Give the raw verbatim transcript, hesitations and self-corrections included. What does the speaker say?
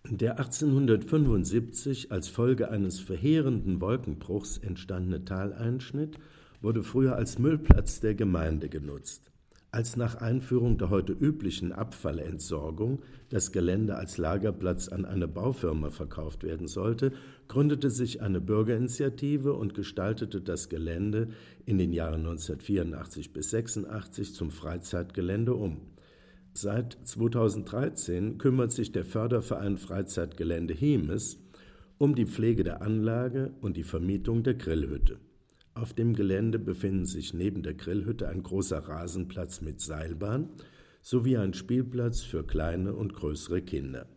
Der achtzehnhundertfünfundsiebzig als Folge eines verheerenden Wolkenbruchs entstandene Taleinschnitt wurde früher als Müllplatz der Gemeinde genutzt. Als nach Einführung der heute üblichen Abfallentsorgung das Gelände als Lagerplatz an eine Baufirma verkauft werden sollte, gründete sich eine Bürgerinitiative und gestaltete das Gelände in den Jahren neunzehnhundertvierundachtzig bis sechsundachtzig zum Freizeitgelände um. Seit zweitausenddreizehn kümmert sich der Förderverein Freizeitgelände Hemes um die Pflege der Anlage und die Vermietung der Grillhütte. Auf dem Gelände befinden sich neben der Grillhütte ein großer Rasenplatz mit Seilbahn sowie ein Spielplatz für kleine und größere Kinder.